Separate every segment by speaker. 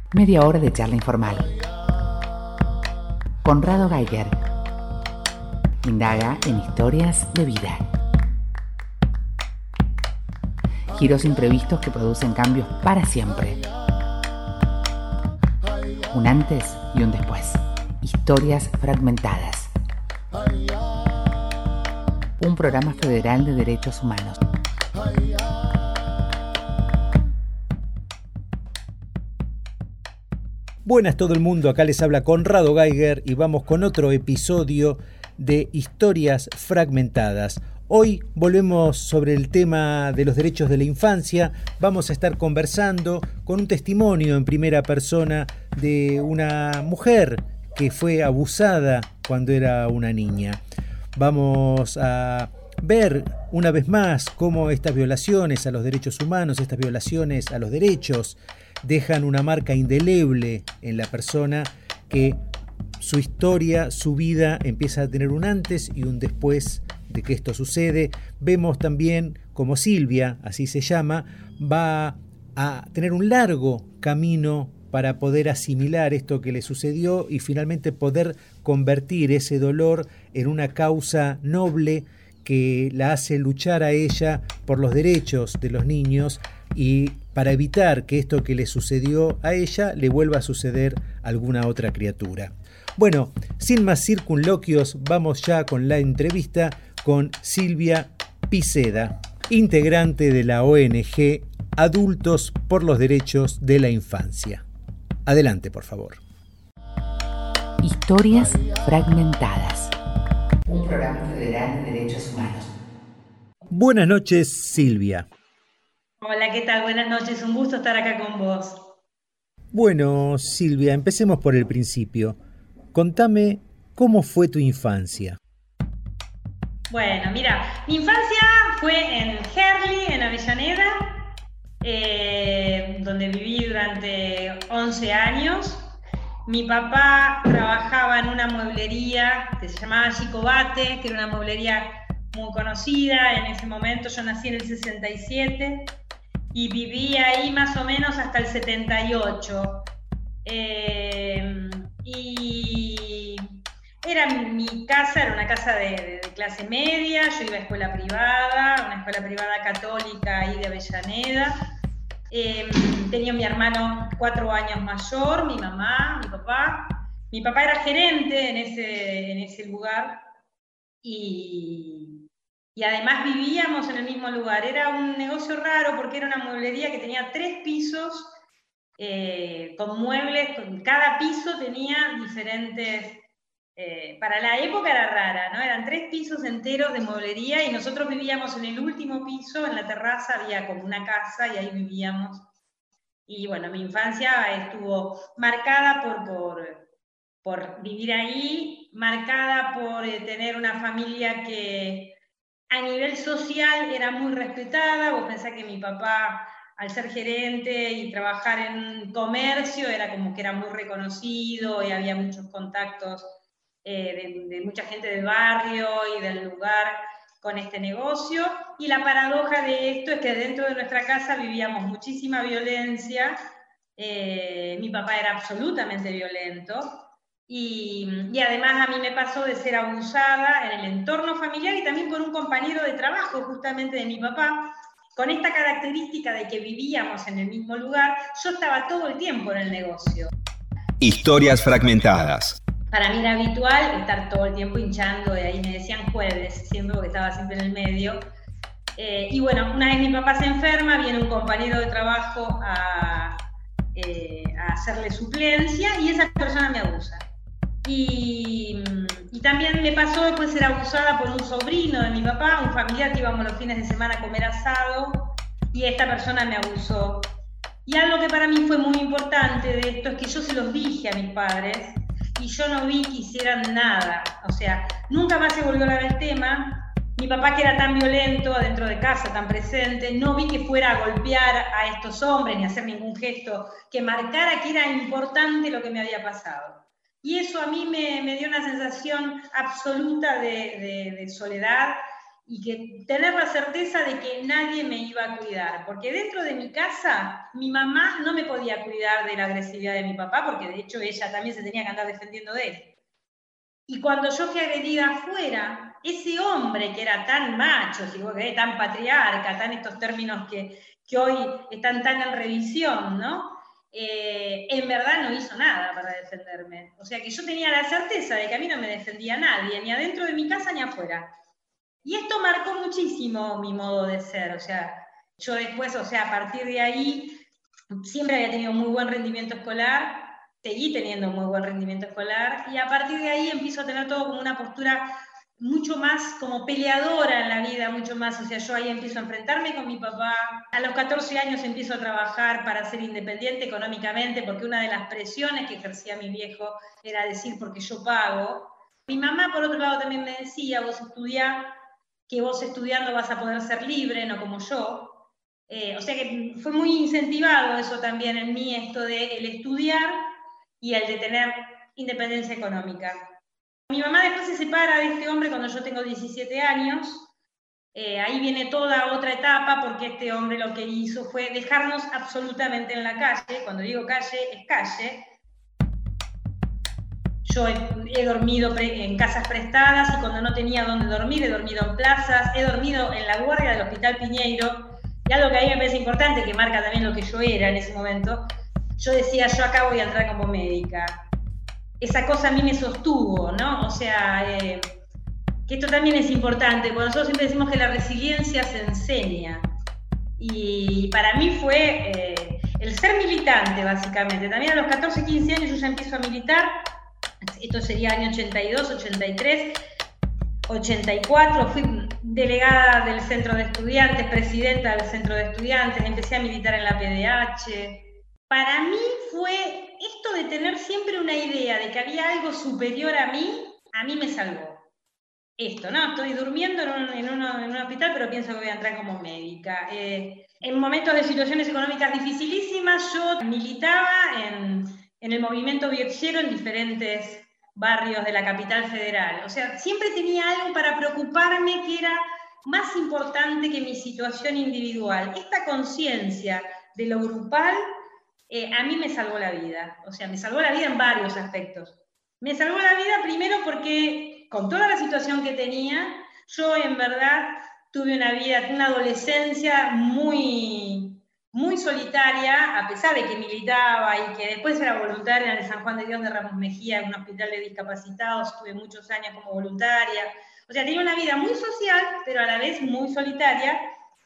Speaker 1: Media hora de charla informal. Conrado Geiger indaga en historias de vida. Giros imprevistos que producen cambios para siempre. Un antes y un después. Historias fragmentadas. Un programa federal de derechos humanos.
Speaker 2: Buenas todo el mundo, acá les habla Conrado Geiger y vamos con otro episodio de Historias Fragmentadas. Hoy volvemos sobre el tema de los derechos de la infancia. Vamos a estar conversando con un testimonio en primera persona de una mujer que fue abusada cuando era una niña. Vamos a ver una vez más cómo estas violaciones a los derechos humanos, estas violaciones a los derechos, dejan una marca indeleble en la persona, que su historia, su vida empieza a tener un antes y un después de que esto sucede. Vemos también cómo Silvia, así se llama, va a tener un largo camino para poder asimilar esto que le sucedió y finalmente poder convertir ese dolor en una causa noble que la hace luchar a ella por los derechos de los niños y para evitar que esto que le sucedió a ella le vuelva a suceder a alguna otra criatura. Bueno, sin más circunloquios, vamos ya con la entrevista con Silvia Piceda, integrante de la ONG Adultos por los Derechos de la Infancia. Adelante, por favor.
Speaker 1: Historias fragmentadas. Un programa federal de derechos humanos.
Speaker 2: Buenas noches, Silvia.
Speaker 3: Hola, ¿qué tal? Buenas noches, un gusto estar acá con vos.
Speaker 2: Bueno, Silvia, empecemos por el principio. Contame cómo fue tu infancia.
Speaker 3: Bueno, mira, mi infancia fue en Herli, en Avellaneda, donde viví durante 11 años. Mi papá trabajaba en una mueblería que se llamaba Gicobate, que era una mueblería muy conocida en ese momento. Yo nací en el 67 y viví ahí más o menos hasta el 78. Y mi casa era una casa de clase media. Yo iba a escuela privada, una escuela privada católica ahí de Avellaneda. Tenía mi hermano 4 años mayor, mi mamá, mi papá. Mi papá era gerente en ese lugar y además vivíamos en el mismo lugar. Era un negocio raro porque era una mueblería que tenía 3 pisos con muebles. Cada piso tenía diferentes... para la época era rara, ¿no? Eran 3 pisos enteros de mueblería y nosotros vivíamos en el último piso. En la terraza había como una casa y ahí vivíamos. Y bueno, mi infancia estuvo marcada por vivir ahí, marcada por tener una familia que a nivel social era muy respetada. Vos pensás que mi papá, al ser gerente y trabajar en comercio, era como que era muy reconocido y había muchos contactos de mucha gente del barrio y del lugar con este negocio. Y la paradoja de esto es que dentro de nuestra casa vivíamos muchísima violencia. Mi papá era absolutamente violento y además a mí me pasó de ser abusada en el entorno familiar y también por un compañero de trabajo justamente de mi papá. Con esta característica de que vivíamos en el mismo lugar, yo estaba todo el tiempo en el negocio.
Speaker 4: Historias fragmentadas.
Speaker 3: Para mí era habitual estar todo el tiempo hinchando, de ahí me decían jueves, siempre porque estaba siempre en el medio. Y bueno, una vez mi papá se enferma, viene un compañero de trabajo a hacerle suplencia y esa persona me abusa. Y también me pasó después ser abusada por un sobrino de mi papá, un familiar que íbamos los fines de semana a comer asado, y esta persona me abusó. Y algo que para mí fue muy importante de esto es que yo se los dije a mis padres, y yo no vi que hicieran nada. O sea, nunca más se volvió a hablar el tema. Mi papá, que era tan violento adentro de casa, tan presente, no vi que fuera a golpear a estos hombres ni a hacer ningún gesto que marcara que era importante lo que me había pasado. Y eso a mí me dio una sensación absoluta de soledad y que tener la certeza de que nadie me iba a cuidar, porque dentro de mi casa mi mamá no me podía cuidar de la agresividad de mi papá, porque de hecho ella también se tenía que andar defendiendo de él. Y cuando yo fui agredida afuera, ese hombre que era tan macho, si vos querés, tan patriarca, tan estos términos que hoy están tan en revisión, ¿no? En verdad no hizo nada para defenderme. O sea que yo tenía la certeza de que a mí no me defendía nadie, ni adentro de mi casa ni afuera. Y esto marcó muchísimo mi modo de ser, o sea, yo después, o sea, a partir de ahí, siempre había tenido muy buen rendimiento escolar, seguí teniendo muy buen rendimiento escolar, y a partir de ahí empiezo a tener todo como una postura mucho más como peleadora en la vida, mucho más, o sea, yo ahí empiezo a enfrentarme con mi papá, a los 14 años empiezo a trabajar para ser independiente económicamente, porque una de las presiones que ejercía mi viejo era decir porque yo pago. Mi mamá, por otro lado, también me decía, vos estudiá, que vos estudiando vas a poder ser libre, no como yo. O sea que fue muy incentivado eso también en mí, esto de el estudiar y el de tener independencia económica. Mi mamá después se separa de este hombre cuando yo tengo 17 años. Ahí viene toda otra etapa, porque este hombre lo que hizo fue dejarnos absolutamente en la calle. Cuando digo calle, es calle. Yo he dormido en casas prestadas y cuando no tenía dónde dormir, he dormido en plazas, he dormido en la guardia del Hospital Piñeiro, y algo que a mí me parece importante, que marca también lo que yo era en ese momento, yo decía, yo acá voy a entrar como médica. Esa cosa a mí me sostuvo, ¿no? O sea, que esto también es importante, porque nosotros siempre decimos que la resiliencia se enseña, y para mí fue el ser militante, básicamente. También a los 14, 15 años yo ya empiezo a militar. Esto sería año 82, 83, 84, fui delegada del centro de estudiantes, presidenta del centro de estudiantes, empecé a militar en la PDH. Para mí fue esto de tener siempre una idea de que había algo superior a mí me salvó. Esto, ¿no? Estoy durmiendo en un hospital, pero pienso que voy a entrar como médica. En momentos de situaciones económicas dificilísimas, yo militaba en el movimiento viexero en diferentes barrios de la capital federal. O sea, siempre tenía algo para preocuparme que era más importante que mi situación individual. Esta conciencia de lo grupal a mí me salvó la vida. O sea, me salvó la vida en varios aspectos. Me salvó la vida primero porque con toda la situación que tenía, yo en verdad tuve una vida, una adolescencia muy, muy solitaria, a pesar de que militaba y que después era voluntaria en el San Juan de Dios de Ramos Mejía, en un hospital de discapacitados, estuve muchos años como voluntaria. O sea, tenía una vida muy social, pero a la vez muy solitaria.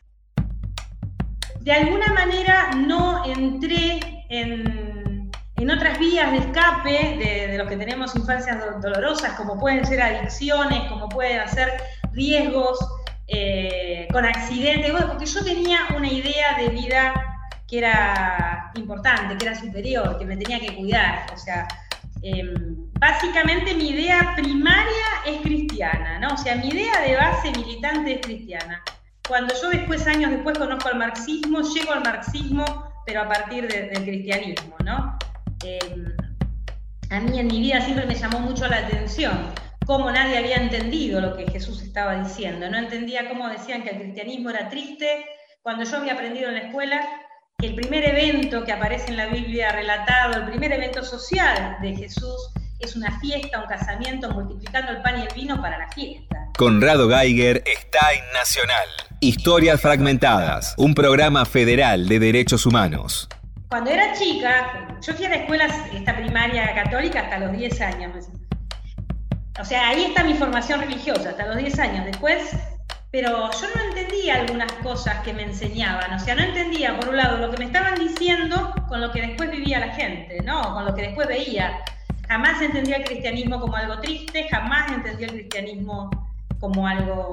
Speaker 3: De alguna manera no entré en otras vías de escape de los que tenemos infancias dolorosas, como pueden ser adicciones, como pueden ser riesgos con accidentes, porque yo tenía una idea de vida que era importante, que era superior, que me tenía que cuidar. O sea, básicamente mi idea primaria es cristiana, ¿no? O sea, mi idea de base militante es cristiana. Cuando yo después, años después, conozco el marxismo, llego al marxismo, pero a partir del cristianismo, ¿no? A mí en mi vida siempre me llamó mucho la atención cómo nadie había entendido lo que Jesús estaba diciendo. No entendía cómo decían que el cristianismo era triste, cuando yo había aprendido en la escuela que el primer evento que aparece en la Biblia relatado, el primer evento social de Jesús, es una fiesta, un casamiento, multiplicando el pan y el vino para la fiesta.
Speaker 4: Conrado Geiger está en Nacional. Historias Fragmentadas, un programa federal de derechos humanos.
Speaker 3: Cuando era chica, yo fui a la escuela, esta primaria católica, hasta los 10 años. O sea, ahí está mi formación religiosa, hasta los 10 años. Después, pero yo no entendía algunas cosas que me enseñaban. O sea, no entendía, por un lado, lo que me estaban diciendo con lo que después vivía la gente, ¿no? Con lo que después veía. Jamás entendía el cristianismo como algo triste, jamás entendía el cristianismo como algo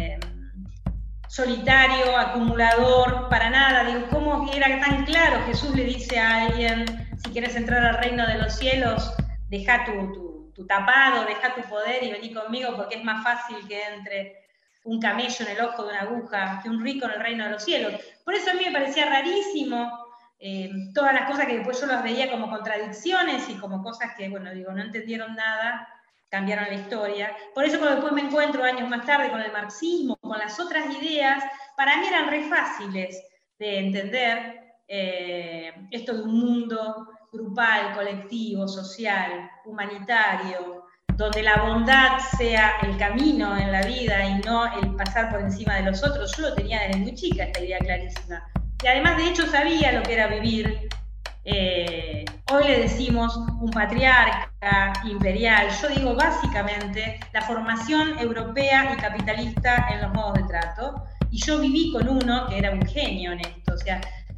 Speaker 3: solitario, acumulador, para nada. Digo, ¿cómo era tan claro? Jesús le dice a alguien, si quieres entrar al reino de los cielos, deja tu tapado, deja tu poder y vení conmigo, porque es más fácil que entre un camello en el ojo de una aguja que un rico en el reino de los cielos. Por eso a mí me parecía rarísimo todas las cosas que después yo las veía como contradicciones y como cosas que, bueno, digo, no entendieron nada. cambiaron la historia. Por eso cuando después me encuentro años más tarde con el marxismo, con las otras ideas, para mí eran re fáciles de entender, esto de un mundo grupal, colectivo, social, humanitario, donde la bondad sea el camino en la vida y no el pasar por encima de los otros. Yo lo tenía desde muy chica, esta idea clarísima. Y además, de hecho, sabía lo que era vivir. Hoy le decimos un patriarca imperial. Yo digo básicamente la formación europea y capitalista en los modos de trato. Y yo viví con uno que era un genio en esto. O sea,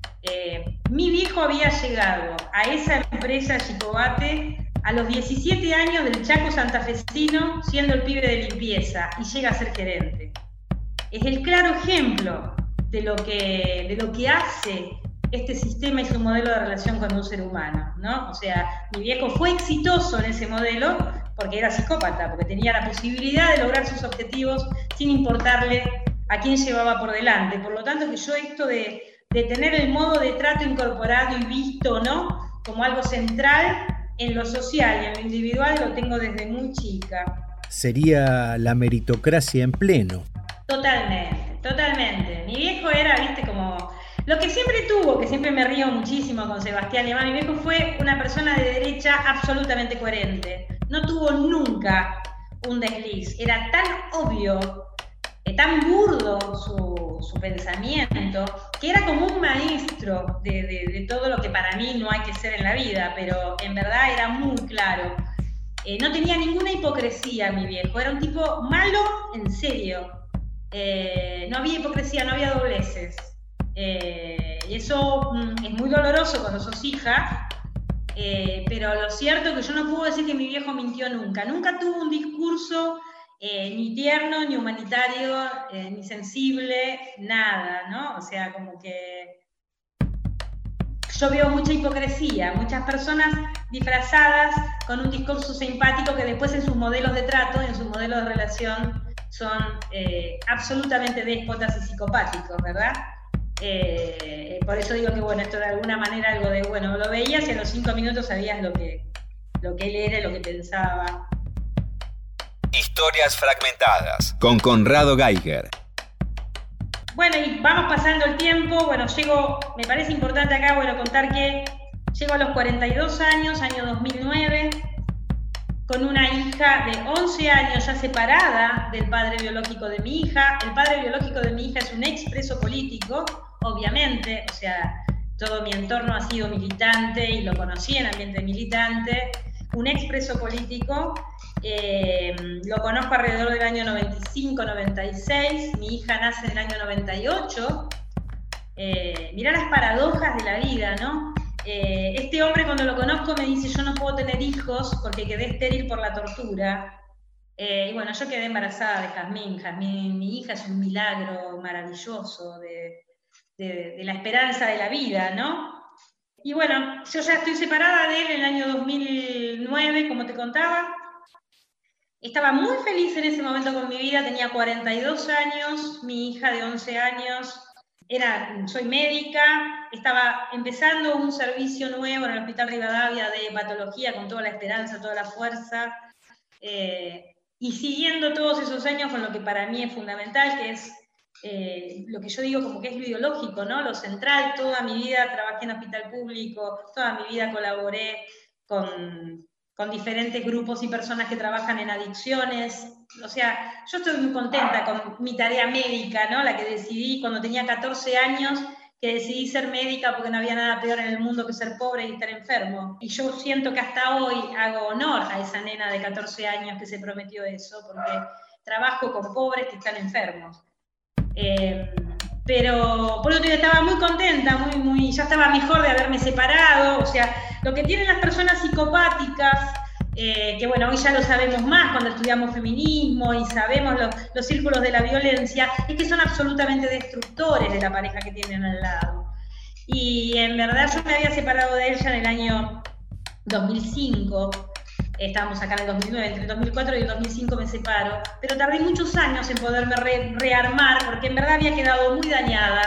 Speaker 3: mi viejo había llegado a esa empresa Chicobate a los 17 años del Chaco santafesino, siendo el pibe de limpieza, y llega a ser gerente. Es el claro ejemplo de lo que hace este sistema y su modelo de relación con un ser humano, ¿no? O sea, mi viejo fue exitoso en ese modelo porque era psicópata, porque tenía la posibilidad de lograr sus objetivos sin importarle a quién llevaba por delante. Por lo tanto, que yo esto de tener el modo de trato incorporado y visto, ¿no?, como algo central en lo social y en lo individual, lo tengo desde muy chica.
Speaker 2: Sería la meritocracia en pleno.
Speaker 3: Totalmente, totalmente. Mi viejo era, viste, como lo que siempre tuvo, que siempre me río muchísimo con Sebastián y además, mi viejo fue una persona de derecha absolutamente coherente. No tuvo nunca un desliz. Era tan obvio, tan burdo su pensamiento, que era como un maestro de todo lo que para mí no hay que ser en la vida, pero en verdad era muy claro. No tenía ninguna hipocresía mi viejo, era un tipo malo en serio. No había hipocresía, no había dobleces. Y eso es muy doloroso cuando sos hija, pero lo cierto es que yo no puedo decir que mi viejo mintió nunca. Nunca tuvo un discurso ni tierno, ni humanitario, ni sensible, nada, ¿no? O sea, como que yo veo mucha hipocresía, muchas personas disfrazadas con un discurso simpático que después en sus modelos de trato, en sus modelos de relación, son absolutamente déspotas y psicopáticos, ¿verdad? Por eso digo que, bueno, esto de alguna manera algo de, bueno, lo veías y a los 5 minutos sabías lo que él era y lo que pensaba.
Speaker 4: Historias fragmentadas con Conrado Geiger.
Speaker 3: Bueno, y vamos pasando el tiempo. Bueno, me parece importante acá, bueno, contar que llego a los 42 años, año 2009, con una hija de 11 años ya separada del padre biológico de mi hija. El padre biológico de mi hija es un expreso político, obviamente, o sea, todo mi entorno ha sido militante y lo conocí en ambiente militante. Un expreso político, lo conozco alrededor del año 95-96, mi hija nace en el año 98. Mirá las paradojas de la vida, ¿no? Este hombre, cuando lo conozco, me dice: yo no puedo tener hijos porque quedé estéril por la tortura. Y bueno, yo quedé embarazada de Jazmín. Jazmín, mi hija, es un milagro maravilloso de la esperanza de la vida, ¿no? Y bueno, yo ya estoy separada de él en el año 2009, como te contaba. Estaba muy feliz en ese momento con mi vida, tenía 42 años, mi hija de 11 años. Soy médica, estaba empezando un servicio nuevo en el Hospital Rivadavia de hepatología con toda la esperanza, toda la fuerza, y siguiendo todos esos años con lo que para mí es fundamental, que es lo que yo digo como que es lo ideológico, ¿no? Lo central. Toda mi vida trabajé en hospital público, toda mi vida colaboré con diferentes grupos y personas que trabajan en adicciones. O sea, yo estoy muy contenta con mi tarea médica, ¿no? La que decidí cuando tenía 14 años, que decidí ser médica porque no había nada peor en el mundo que ser pobre y estar enfermo. Y yo siento que hasta hoy hago honor a esa nena de 14 años que se prometió eso, porque trabajo con pobres que están enfermos. Pero por otro lado estaba muy contenta, ya estaba mejor de haberme separado. O sea, lo que tienen las personas psicopáticas, que bueno, hoy ya lo sabemos más cuando estudiamos feminismo y sabemos los círculos de la violencia, es que son absolutamente destructores de la pareja que tienen al lado. Y en verdad yo me había separado de ella en el año 2005, estábamos acá en el 2009, entre el 2004 y el 2005 me separo, pero tardé muchos años en poderme rearmar, porque en verdad había quedado muy dañada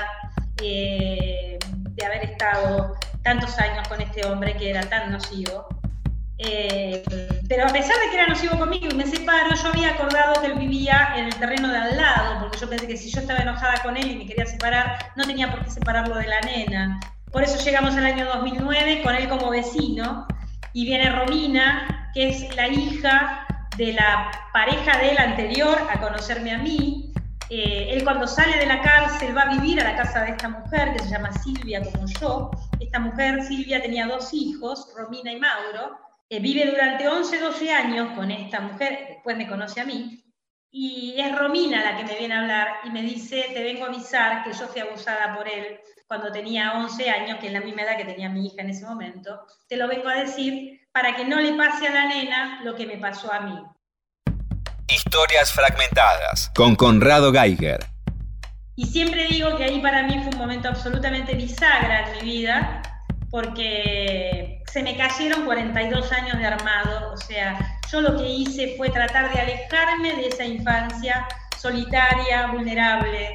Speaker 3: de haber estado tantos años con este hombre que era tan nocivo. Pero a pesar de que era nocivo conmigo y me separo, yo había acordado que él vivía en el terreno de al lado, porque yo pensé que si yo estaba enojada con él y me quería separar, no tenía por qué separarlo de la nena. Por eso llegamos al año 2009 con él como vecino, y viene Romina, que es la hija de la pareja de él anterior a conocerme a mí. Él cuando sale de la cárcel va a vivir a la casa de esta mujer que se llama Silvia, como yo. Esta mujer, Silvia, tenía 2 hijos, Romina y Mauro. Vive durante 11, 12 años con esta mujer, después me conoce a mí, y es Romina la que me viene a hablar y me dice: te vengo a avisar que yo fui abusada por él cuando tenía 11 años, que es la misma edad que tenía mi hija en ese momento. Te lo vengo a decir para que no le pase a la nena lo que me pasó a mí.
Speaker 4: Historias fragmentadas con Conrado Geiger.
Speaker 3: Y siempre digo que ahí para mí fue un momento absolutamente bisagra en mi vida, porque se me cayeron 42 años de armado. O sea, yo lo que hice fue tratar de alejarme de esa infancia solitaria, vulnerable,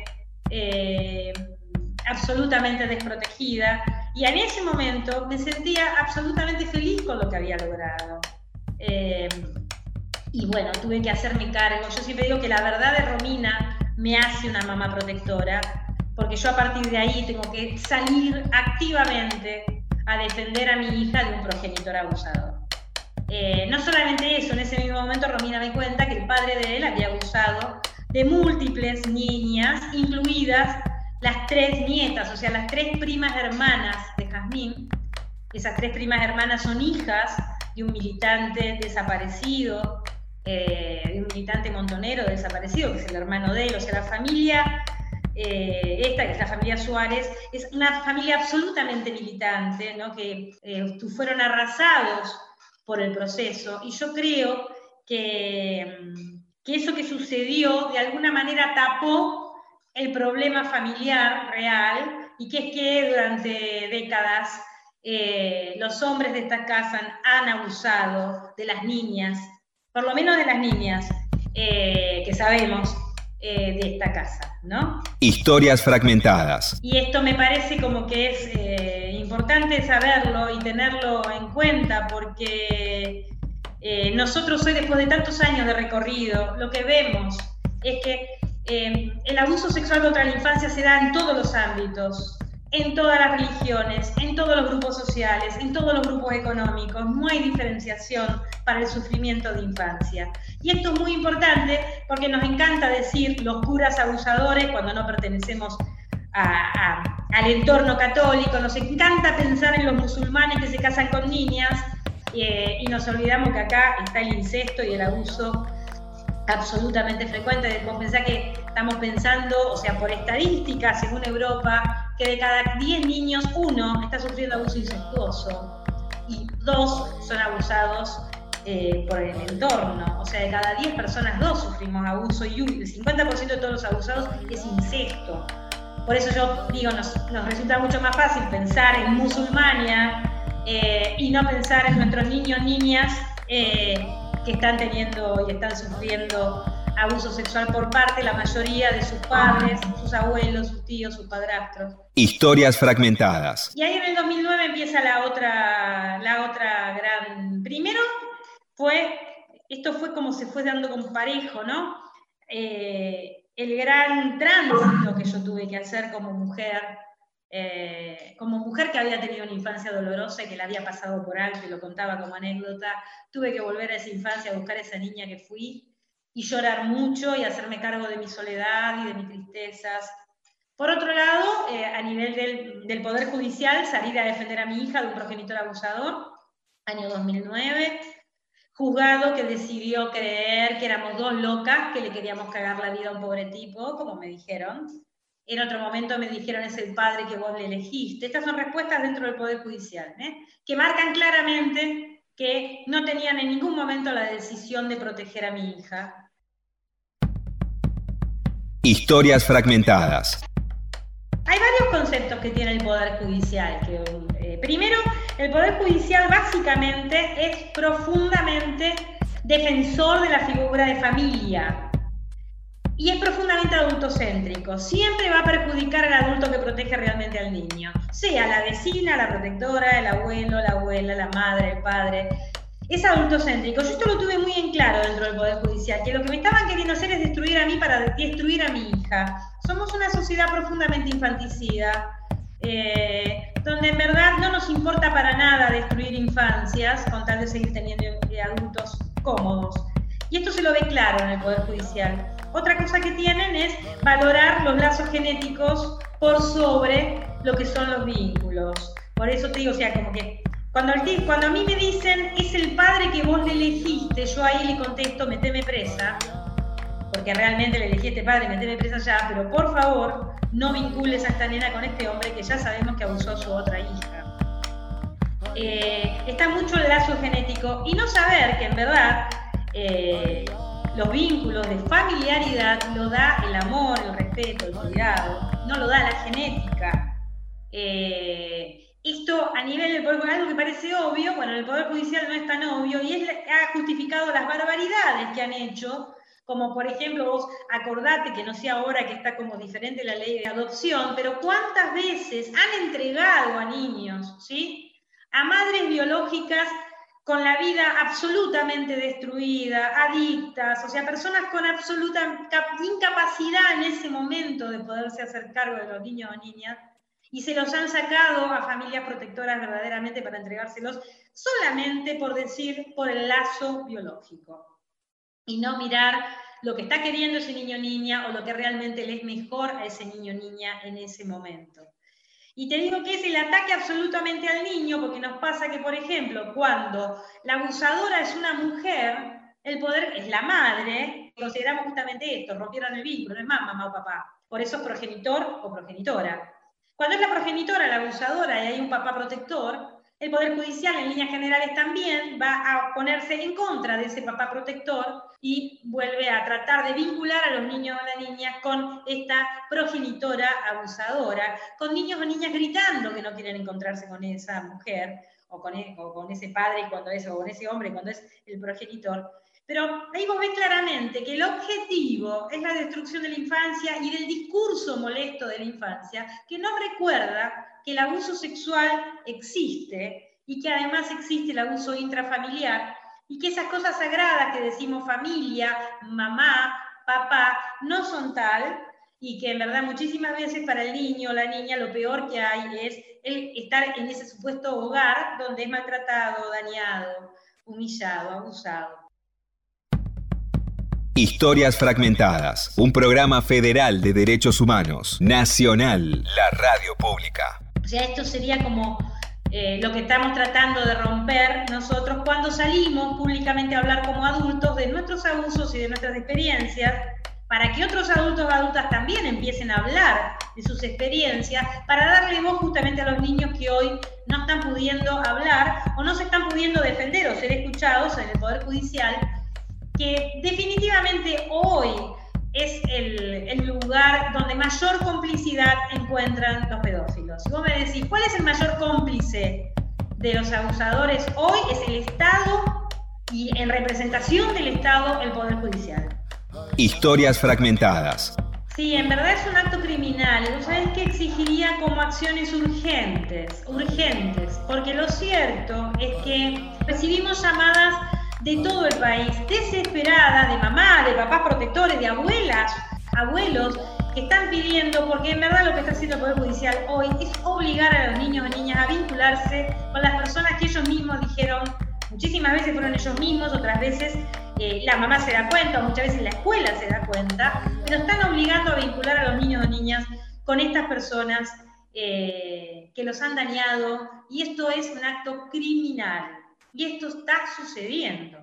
Speaker 3: absolutamente desprotegida, y en ese momento me sentía absolutamente feliz con lo que había logrado. Y bueno, tuve que hacerme cargo. Yo siempre digo que la verdad de Romina me hace una mamá protectora, porque yo a partir de ahí tengo que salir activamente a defender a mi hija de un progenitor abusador. No solamente eso, en ese mismo momento Romina me cuenta que el padre de él había abusado de múltiples niñas, incluidas las 3 nietas, o sea, las 3 primas hermanas de Jazmín. Esas 3 primas hermanas son hijas de un militante desaparecido, de un militante montonero desaparecido, que es el hermano de él. O sea, la familia, esta que es la familia Suárez, es una familia absolutamente militante, ¿no? Que fueron arrasados por el proceso, y yo creo que eso que sucedió de alguna manera tapó el problema familiar real, y que es que durante décadas los hombres de esta casa han abusado de las niñas, por lo menos de las niñas que sabemos de esta casa, ¿no?
Speaker 4: Historias fragmentadas.
Speaker 3: Y esto me parece como que es importante saberlo y tenerlo en cuenta, porque nosotros hoy, después de tantos años de recorrido, lo que vemos es que el abuso sexual contra la infancia se da en todos los ámbitos, en todas las religiones, en todos los grupos sociales, en todos los grupos económicos. No hay diferenciación para el sufrimiento de infancia. Y esto es muy importante porque nos encanta decir los curas abusadores cuando no pertenecemos al entorno católico. Nos encanta pensar en los musulmanes que se casan con niñas, y nos olvidamos que acá está el incesto y el abuso absolutamente frecuente. Debemos pensar que estamos pensando, o sea, por estadísticas, según Europa, que de cada 10 niños, 1 está sufriendo abuso incestuoso y 2 son abusados por el entorno. O sea, de cada 10 personas, 2 sufrimos abuso, y el 50% de todos los abusados es incesto. Por eso yo digo, nos resulta mucho más fácil pensar en Musulmania y no pensar en nuestros niños, niñas que están teniendo y están sufriendo abuso sexual por parte, la mayoría, de sus padres, sus abuelos, sus tíos, sus padrastros.
Speaker 4: Historias fragmentadas.
Speaker 3: Y ahí en el 2009 empieza la otra gran... Primero esto fue como se fue dando con parejo, ¿no? El gran tránsito que yo tuve que hacer como mujer que había tenido una infancia dolorosa y que la había pasado por alto, y lo contaba como anécdota. Tuve que volver a esa infancia, a buscar a esa niña que fui, y llorar mucho y hacerme cargo de mi soledad y de mis tristezas. Por otro lado, a nivel del Poder Judicial, salir a defender a mi hija de un progenitor abusador, año 2009, juzgado que decidió creer que éramos 2 locas que le queríamos cagar la vida a un pobre tipo, como me dijeron. En otro momento me dijeron: es el padre que vos le elegiste. Estas son respuestas dentro del Poder Judicial, que marcan claramente que no tenían en ningún momento la decisión de proteger a mi hija.
Speaker 4: Historias fragmentadas.
Speaker 3: Hay varios conceptos que tiene el Poder Judicial. Primero, el Poder Judicial básicamente es profundamente defensor de la figura de familia. Y es profundamente adultocéntrico. Siempre va a perjudicar al adulto que protege realmente al niño. Sea la vecina, la protectora, el abuelo, la abuela, la madre, el padre. es adultocéntrico. Yo esto lo tuve muy en claro dentro del Poder Judicial, que lo que me estaban queriendo hacer es destruir a mí para destruir a mi hija. Somos una sociedad profundamente infanticida, donde en verdad no nos importa para nada destruir infancias con tal de seguir teniendo adultos cómodos. Y esto se lo ve claro en el Poder Judicial. Otra cosa que tienen es valorar los lazos genéticos por sobre lo que son los vínculos. Por eso te digo, o sea, como que cuando a mí me dicen es el padre que vos le elegiste, yo ahí le contesto, meteme presa, porque realmente le elegí a este padre, meteme presa ya, pero por favor, no vincules a esta nena con este hombre que ya sabemos que abusó a su otra hija. Está mucho el lazo genético y no saber que en verdad los vínculos de familiaridad lo da el amor, el respeto, el cuidado, no lo da la genética. Esto a nivel del Poder Judicial, algo que parece obvio, bueno, en el Poder Judicial no es tan obvio y ha justificado las barbaridades que han hecho, como por ejemplo, vos acordate que no sé ahora que está como diferente la ley de adopción, pero cuántas veces han entregado a niños, ¿sí?, a madres biológicas con la vida absolutamente destruida, adictas, o sea, personas con absoluta incapacidad en ese momento de poderse hacer cargo de los niños o niñas, y se los han sacado a familias protectoras verdaderamente para entregárselos solamente por decir, por el lazo biológico. Y no mirar lo que está queriendo ese niño o niña o lo que realmente le es mejor a ese niño o niña en ese momento. Y te digo que es el ataque absolutamente al niño, porque nos pasa que, por ejemplo, cuando la abusadora es una mujer, el poder es la madre, consideramos justamente esto, rompieron el vínculo, no es más mamá o papá, por eso es progenitor o progenitora. Cuando es la progenitora, la abusadora, y hay un papá protector, el Poder Judicial en líneas generales también va a ponerse en contra de ese papá protector y vuelve a tratar de vincular a los niños o las niñas con esta progenitora abusadora, con niños o niñas gritando que no quieren encontrarse con esa mujer o con ese padre cuando es, o con ese hombre cuando es el progenitor. Pero ahí vos ves claramente que el objetivo es la destrucción de la infancia y del discurso molesto de la infancia, que no recuerda que el abuso sexual existe y que además existe el abuso intrafamiliar y que esas cosas sagradas que decimos familia, mamá, papá, no son tal y que en verdad muchísimas veces para el niño o la niña lo peor que hay es el estar en ese supuesto hogar donde es maltratado, dañado, humillado, abusado.
Speaker 4: Historias Fragmentadas, un programa federal de derechos humanos, nacional, la radio pública.
Speaker 3: O sea, esto sería como lo que estamos tratando de romper nosotros cuando salimos públicamente a hablar como adultos de nuestros abusos y de nuestras experiencias, para que otros adultos o adultas también empiecen a hablar de sus experiencias, para darle voz justamente a los niños que hoy no están pudiendo hablar o no se están pudiendo defender o ser escuchados en el Poder Judicial, que definitivamente hoy es el lugar donde mayor complicidad encuentran los pedófilos. Si vos me decís, ¿cuál es el mayor cómplice de los abusadores hoy? Es el Estado y en representación del Estado el Poder Judicial.
Speaker 4: Historias Fragmentadas.
Speaker 3: Sí, en verdad es un acto criminal. ¿Vos sabés qué exigiría como acciones urgentes? Porque lo cierto es que recibimos llamadas de todo el país, desesperadas, de mamá, de papás protectores, de abuelas, abuelos, que están pidiendo, porque en verdad lo que está haciendo el Poder Judicial hoy es obligar a los niños y niñas a vincularse con las personas que ellos mismos dijeron, muchísimas veces fueron ellos mismos, otras veces la mamá se da cuenta, o muchas veces la escuela se da cuenta, pero están obligando a vincular a los niños o niñas con estas personas que los han dañado, y esto es un acto criminal. Y esto está sucediendo.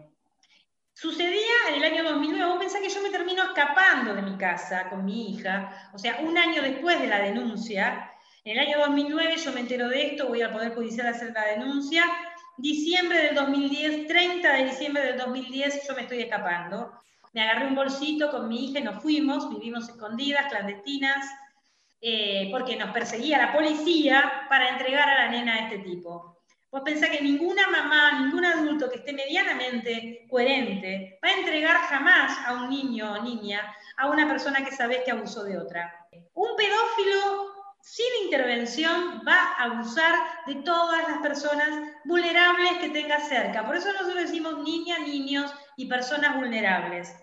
Speaker 3: Sucedía en el año 2009, vos pensás que yo me termino escapando de mi casa con mi hija, o sea, un año después de la denuncia. En el año 2009 yo me entero de esto, voy al Poder Judicial a hacer la denuncia. Diciembre del 2010, 30 de diciembre del 2010, yo me estoy escapando. Me agarré un bolsito con mi hija y nos fuimos, vivimos escondidas, clandestinas, porque nos perseguía la policía para entregar a la nena a este tipo. Vos pensás que ninguna mamá, ningún adulto que esté medianamente coherente va a entregar jamás a un niño o niña a una persona que sabés que abusó de otra. Un pedófilo sin intervención va a abusar de todas las personas vulnerables que tenga cerca. Por eso nosotros decimos niñas, niños y personas vulnerables.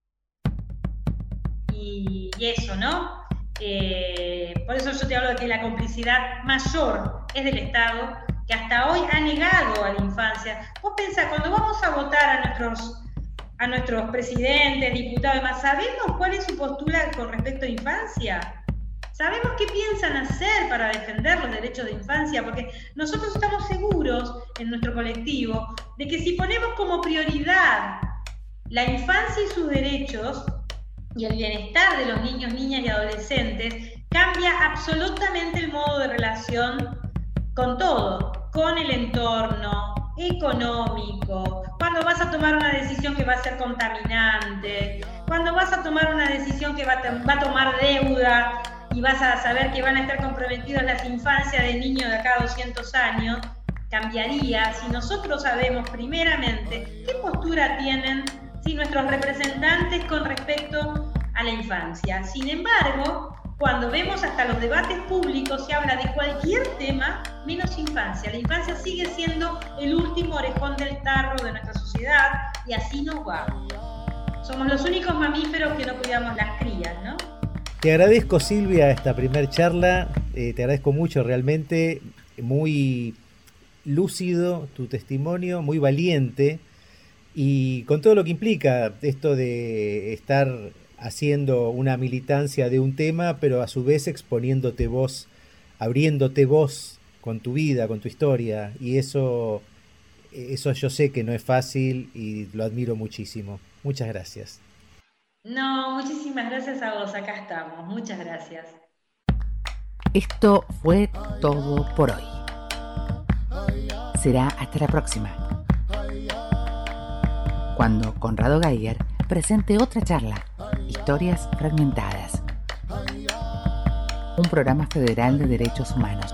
Speaker 3: Y eso, ¿no? Por eso yo te hablo de que la complicidad mayor es del Estado, que hasta hoy ha negado a la infancia. Vos pensás, cuando vamos a votar a nuestros presidentes, diputados y demás, ¿sabemos cuál es su postura con respecto a infancia? ¿Sabemos qué piensan hacer para defender los derechos de infancia? Porque nosotros estamos seguros en nuestro colectivo de que si ponemos como prioridad la infancia y sus derechos y el bienestar de los niños, niñas y adolescentes, cambia absolutamente el modo de relación con todo, con el entorno económico, cuando vas a tomar una decisión que va a ser contaminante, cuando vas a tomar una decisión que va a tomar deuda y vas a saber que van a estar comprometidas las infancias de niños de acá a 200 años, cambiaría si nosotros sabemos primeramente qué postura tienen nuestros representantes con respecto a la infancia. Sin embargo, cuando vemos hasta los debates públicos, se habla de cualquier tema menos infancia. La infancia sigue siendo el último orejón del tarro de nuestra sociedad y así nos va. Somos los únicos mamíferos que no cuidamos las crías, ¿no?
Speaker 2: Te agradezco, Silvia, esta primer charla. Te agradezco mucho, realmente. Muy lúcido tu testimonio, muy valiente. Y con todo lo que implica esto de estar haciendo una militancia de un tema, pero a su vez exponiéndote vos, abriéndote vos con tu vida, con tu historia. Y eso yo sé que no es fácil y lo admiro muchísimo. Muchas gracias.
Speaker 3: No, muchísimas gracias a vos. Acá estamos. Muchas gracias.
Speaker 1: Esto fue todo por hoy. Será hasta la próxima, cuando Conrado Geiger presente otra charla, Historias Fragmentadas, un programa federal de derechos humanos.